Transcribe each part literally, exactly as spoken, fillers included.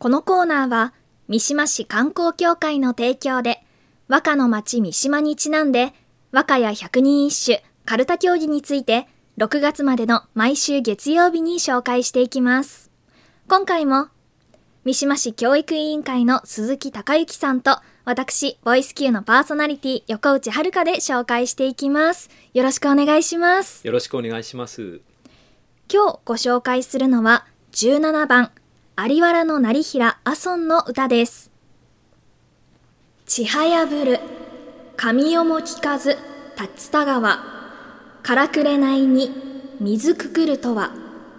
このコーナーは三島市観光協会の提供で和歌の町三島にちなんで和歌や百人一首、かるた競技についてろくがつまでの毎週月曜日に紹介していきます。今回も三島市教育委員会の鈴木孝之さんと私ボイス Q のパーソナリティ横内遥で紹介していきます。よろしくお願いします。 よろしくお願いします。 今日ご紹介するのはじゅうななばん有原の業平阿尊の歌です。ちはやぶる神代も聞かず竜田川からくれないに水くくるとは。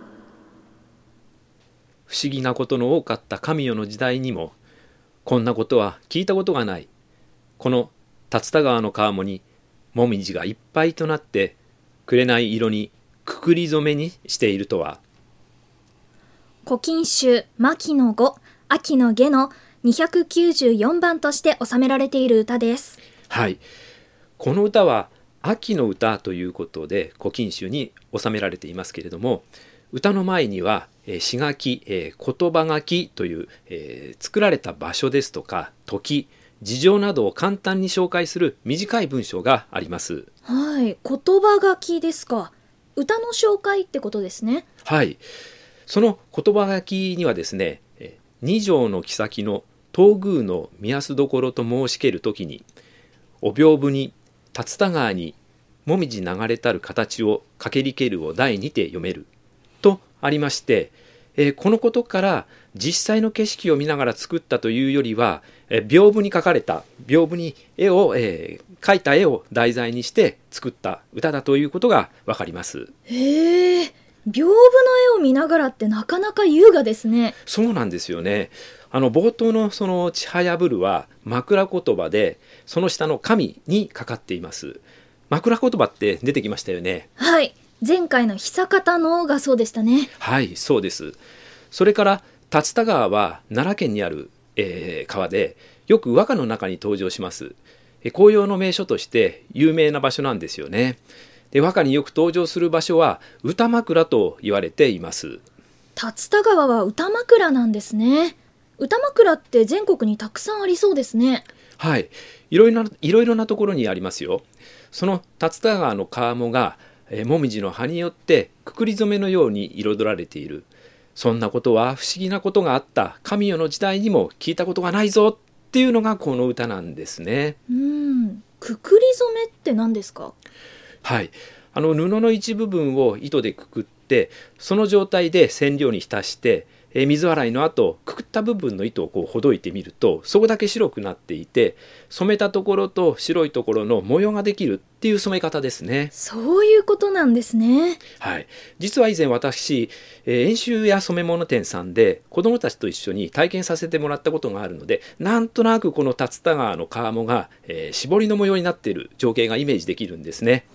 不思議なことの多かった神代の時代にもこんなことは聞いたことがない。この竜田川の川面にもみじがいっぱいとなって紅色にくくり染めにしているとは。 古今集牧の五秋の下のにひゃくきゅうじゅうよんばんとして収められている歌です。 はい、この歌は秋の歌ということで古今集に収められていますけれども、歌の前には詩書き、言葉書きという、えー、作られた場所ですとか時、事情などを簡単に紹介する短い文章があります。 はい、言葉書きですか。歌の紹介ってことですね。 はい、その言葉書きにはですね、二条の妃の東宮の宮すどころと申しけるときに、お屏風に竜田川にもみじ流れたる形をかけりけるを題にて読めるとありまして、えー、このことから実際の景色を見ながら作ったというよりは、えー、屏風に描かれた屏風に絵を、えー、描いた絵を題材にして作った歌だということがわかります。 へえ、屏風の絵を見ながらってなかなか優雅ですね。 そうなんですよね。あの冒頭のそのちはやぶるは枕言葉で、その下の神にかかっています。枕言葉って出てきましたよね。 はい、前回の久方のがそうでしたね。 はい、そうです。それから竜田川は奈良県にある、えー、川でよく和歌の中に登場します。紅葉の名所として有名な場所なんですよね。で、和歌によく登場する場所は歌枕と言われています。 竜田川は歌枕なんですね。歌枕って全国にたくさんありそうですね。 はい、いろいろな、いろいろなところにありますよ。その竜田川の川面が、えー、もみじの葉によってくくり染めのように彩られている。そんなことは不思議なことがあった神代の時代にも聞いたことがないぞっていうのがこの歌なんですね。 うーん、くくり染めって何ですか？ はい、あの布の一部分を糸でくくって、その状態で染料に浸して、えー、水洗いの後くくった部分の糸をこうほどいてみると、そこだけ白くなっていて、染めたところと白いところの模様ができるっていう染め方ですね。 そういうことなんですね。 はい、実は以前私、えー、演習や染め物店さんで子どもたちと一緒に体験させてもらったことがあるので、なんとなくこの竜田川の川面が、えー、絞りの模様になっている情景がイメージできるんですね。 うん、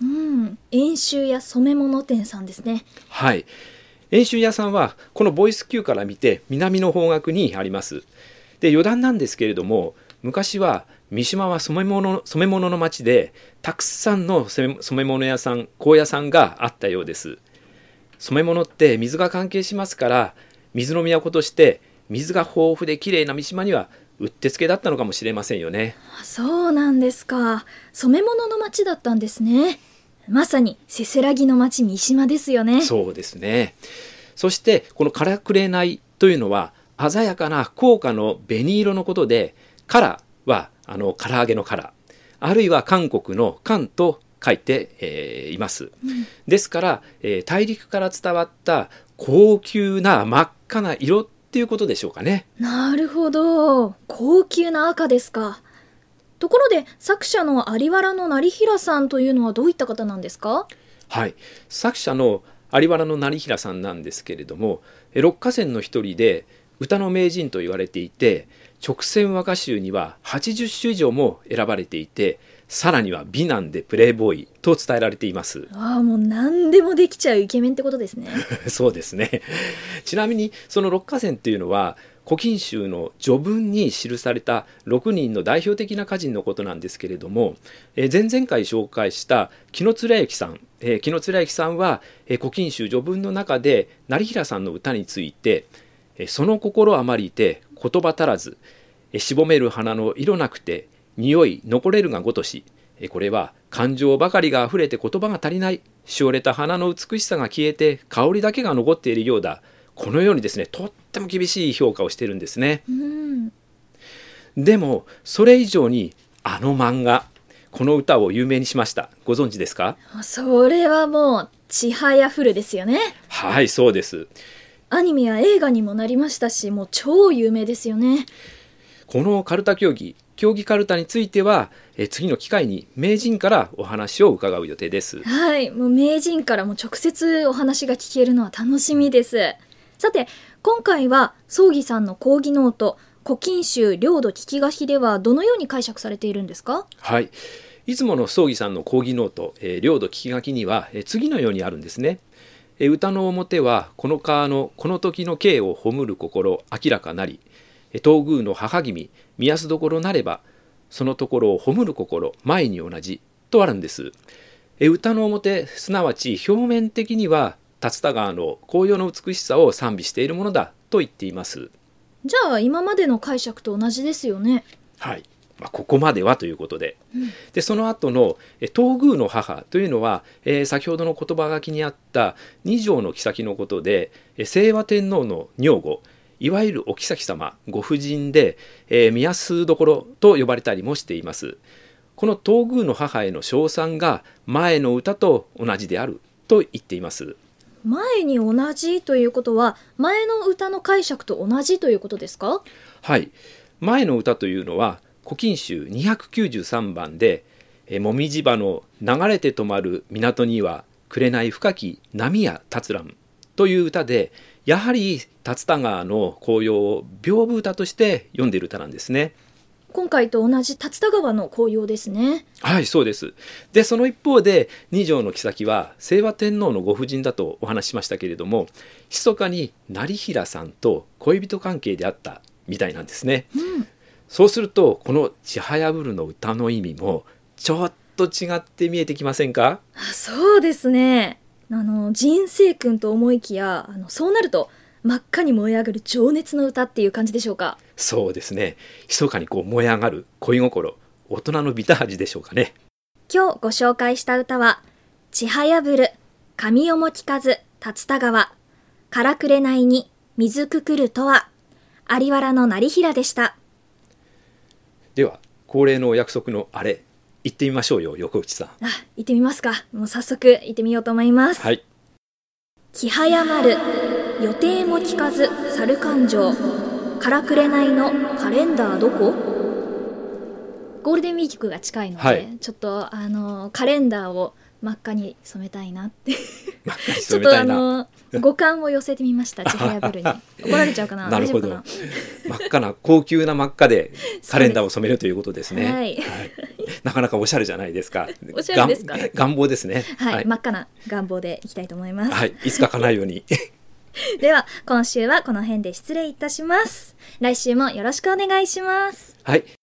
演習や染め物店さんですね。 はい、演習屋さんはこのボイス Q から見て南の方角にあります。で、余談なんですけれども、昔は三島は染め物、染め物の町でたくさんの染め物屋さん、香屋さんがあったようです。染め物って水が関係しますから、水の都として水が豊富できれいな三島にはうってつけだったのかもしれませんよね。 そうなんですか。染め物の町だったんですね。まさにせせらぎの町三島ですよね。 そうですね。そしてこのからくれないというのは鮮やかな高価の紅色のことで、からはあの唐揚げのから、あるいは韓国の韓と書いて、えー、います、うん、ですから、えー、大陸から伝わった高級な真っ赤な色っていうことでしょうかね。 なるほど、高級な赤ですか。ところで作者の有原の業平さんというのはどういった方なんですか？ はい、作者の有原の業平さんなんですけれども、六歌仙の一人で歌の名人と言われていて、勅撰和歌集にははちじゅっしゅ以上も選ばれていて、さらには美男でプレイボーイと伝えられています。 ああ、もう何でもできちゃうイケメンってことですね。 そうですね。ちなみにその六歌仙っていうのは古今集の序文に記されたろくにんの代表的な歌人のことなんですけれども、えー、前々回紹介した紀貫之さん、えー、紀貫之さんは、えー、古今集序文の中で業平さんの歌について、その心あまりて言葉足らず、しぼめる花の色なくて匂い残れるがごとし、これは感情ばかりがあふれて言葉が足りない、しおれた花の美しさが消えて香りだけが残っているようだ、このようにですね、とっても厳しい評価をしているんですね。 うん、 でもそれ以上にあの漫画、この歌を有名にしました。ご存知ですか？ それはもうちはやふるですよね。 はい、そうです。 アニメや映画にもなりましたし、もう超有名ですよね。 このカルタ競技、競技カルタについてはえ次の機会に名人からお話を伺う予定です。 はい、もう名人からも直接お話が聞けるのは楽しみです。さて、今回は葬儀さんの講義ノート古今集領土聞き書きではどのように解釈されているんですか？ はい、いつもの葬儀さんの講義ノート、えー、領土聞き書きには、えー、次のようにあるんですね。えー、歌の表はこの川のこの時の景を褒むる心明らかなり、東宮の母君見やすどころなればそのところを褒むる心前に同じとあるんです。え歌の表、すなわち表面的には竜田川の紅葉の美しさを賛美しているものだと言っています。 じゃあ今までの解釈と同じですよね。 はい、まあ、ここまではということで、 うん、 でその後の東宮の母というのは、えー、先ほどの言葉書きにあった二条の妃のことで、清和天皇の女御、いわゆるお妃様ご婦人で、えー、見やすどころと呼ばれたりもしています。この東宮の母への称賛が前の歌と同じであると言っています。 前に同じということは前の歌の解釈と同じということですか？ はい、前の歌というのは古今集にひゃくきゅうじゅうさんばんで、えもみじ場の流れて止まる港には紅深き波や立つらんという歌で、やはり竜田川の紅葉を屏風歌として読んでいる歌なんですね。 今回と同じ竜田川の紅葉ですね。 はい、そうです。でその一方で二条の妃は清和天皇のご婦人だとお話ししましたけれども、密かに業平さんと恋人関係であったみたいなんですね。 うん、 そうするとこのちはやぶるの歌の意味もちょっと違って見えてきませんか？ あ、そうですね。あの人生君と思いきや、あのそうなると真っ赤に燃え上がる情熱の歌っていう感じでしょうか？ そうですね。密かにこう燃え上がる恋心、大人のビタ味でしょうかね。 今日ご紹介した歌はちはやぶる、神代も聞かず竜田川、からくれないに水くくるとは、有原の業平でした。 では恒例のお約束のあれ行ってみましょうよ、横内さん。 あ、行ってみますか。もう早速行ってみようと思います。 はい。 木早まる、予定も聞かず猿勘定、からくれないのカレンダーどこ？ゴールデンウィークが近いので、はい、ちょっとあのカレンダーを真っ赤に染めたいなって真っ赤に染めたいな。 ちょっとあの五感を寄せてみました。ちはやぶるに怒られちゃうかな。 なるほど。 大丈夫かな真っ赤な高級な真っ赤でカレンダーを染めるということですね。 はいはい、 なかなかおしゃれじゃないですか。 おしゃれですか？ 願望ですね。 はい、 はい、 真っ赤な願望でいきたいと思います。 はい、いつか叶うようにでは今週はこの辺で失礼いたします。来週もよろしくお願いします。 はい、